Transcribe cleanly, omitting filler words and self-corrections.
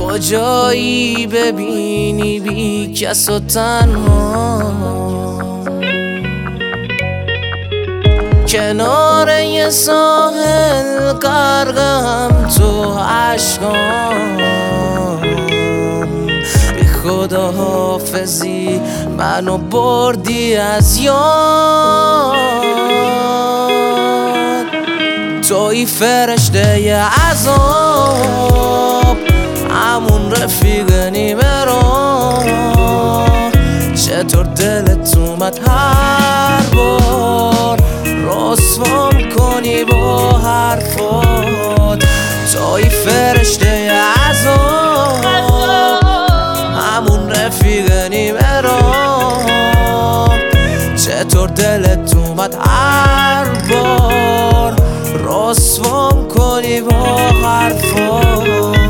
کجایی ببینی بی کس و تنها، کنار یه ساحل غرقم تو عشقام. بی خدا حافظی منو بردی از یاد، توی فرشته ی عذاب، همون رفیق نیمه را. چطور دلت اومد